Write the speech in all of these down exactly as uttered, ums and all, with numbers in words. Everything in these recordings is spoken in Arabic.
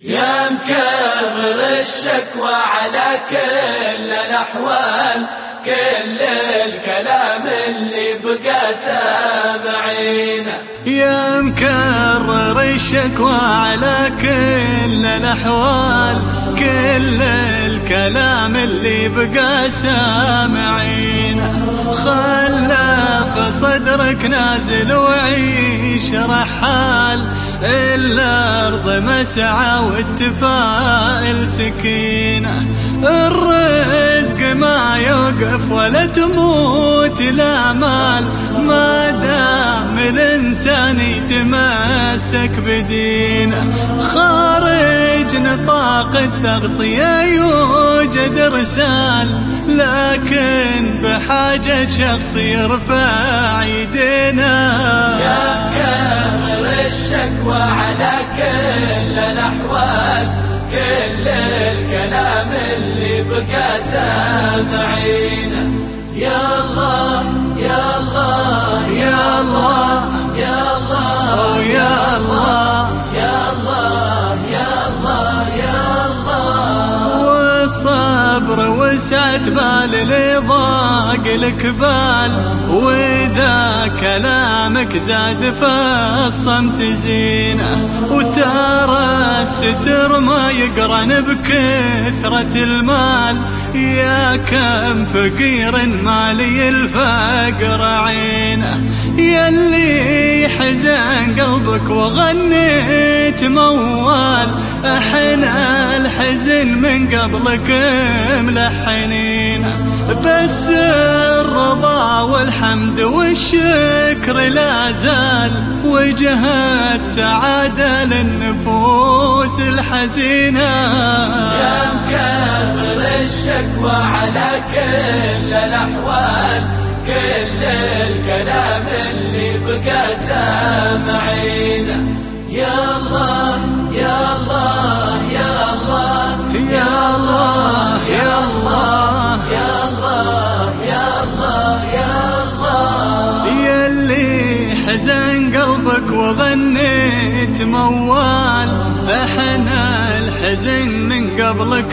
يا مكرر الشكوى على كل الأحوال، كل الكلام اللي بقى سامعينه. يا مكرر الشكوى على كل الأحوال، كل الكلام اللي بقى سامعينه. خلى صدرك نازل وعيش رحال، الأرض مسعى والتفائل سكينة. الرزق ما يوقف ولا تموت الآمال، ما دام الإنسان يتمسك بدينه. خارج نطاق التغطية يوجد رسال، لكن بحاجة شخص يرفع يدينا. يا مكرر الشكوى على كل الأحوال، كل الكلام اللي بقى سامعينه. يا الله يا الله يا الله يا الله يا الله يا الله يا الله يا الله. والصبر وسعة بال لضاق الكبال، وإذا كلامك زاد فالصمت زينة. وترى الستر ما يقرن بكثرة المال، يا كم فقير مالي الفقر عينه. يلي حزن قلبك وغنيت موال، احنا الحزن من قبلك ملحنين. بس الرضا والحمد والشكر لا زال، وجهة سعادة للنفوس الحزينة. يا مكرر الشكوى على كل الأحوال، كل الكلام اللي بقى سامعينه. يا الله يا الله يا الله يا الله يا الله يا الله يا الله يا الله. يلي حزن قلبك وغنيت موال، احنا الحزن من قبلك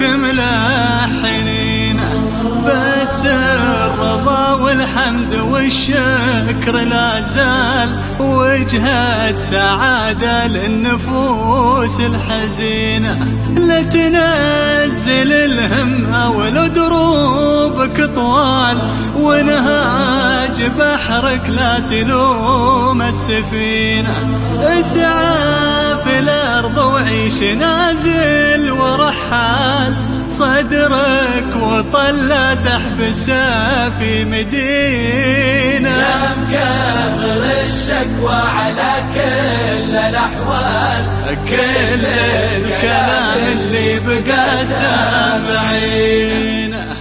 ملحنين. بس الرضا والحمد والشكر لا زال، وجهة سعادة للنفوس الحزينة. لا تنزل الهمة ولو دروبك طوال، ونهاج بحرك لا تلوم السفينة. اسعى في الأرض وعيش نازل ورحال، صدرك وطلة تحبسها في مدينة. يا مكرر الشكوى على كل الأحوال، كل الكلام اللي بقى سامعين.